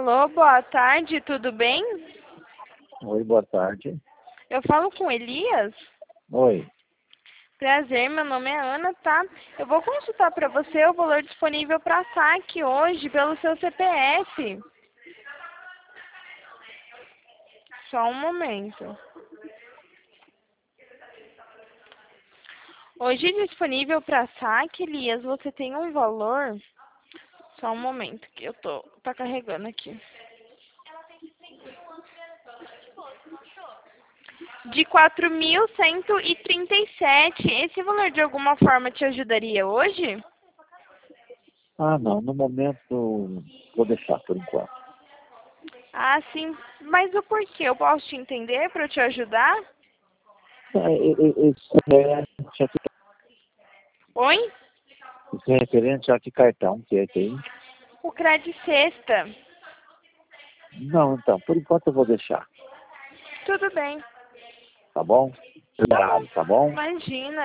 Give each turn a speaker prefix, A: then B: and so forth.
A: Alô, boa tarde, tudo bem?
B: Oi, boa tarde.
A: Eu falo com Elias?
B: Oi.
A: Prazer, meu nome é Ana, tá? Eu vou consultar para você o valor disponível para saque hoje pelo seu CPF. Só um momento. Hoje disponível para saque, Elias, você tem um valor... Só um momento que tá carregando aqui. De 4.137. Esse valor de alguma forma te ajudaria hoje?
B: Ah, não. No momento, vou deixar por enquanto.
A: Ah, sim. Mas o porquê? Eu posso te entender para eu te ajudar?
B: Isso
A: Oi?
B: é referente a que cartão que é aí?
A: O Cred Sexta.
B: Não, então, por enquanto eu vou deixar.
A: Tudo bem.
B: Tá bom?
A: Tá bom.
B: Obrigado, tá bom?
A: Imagina.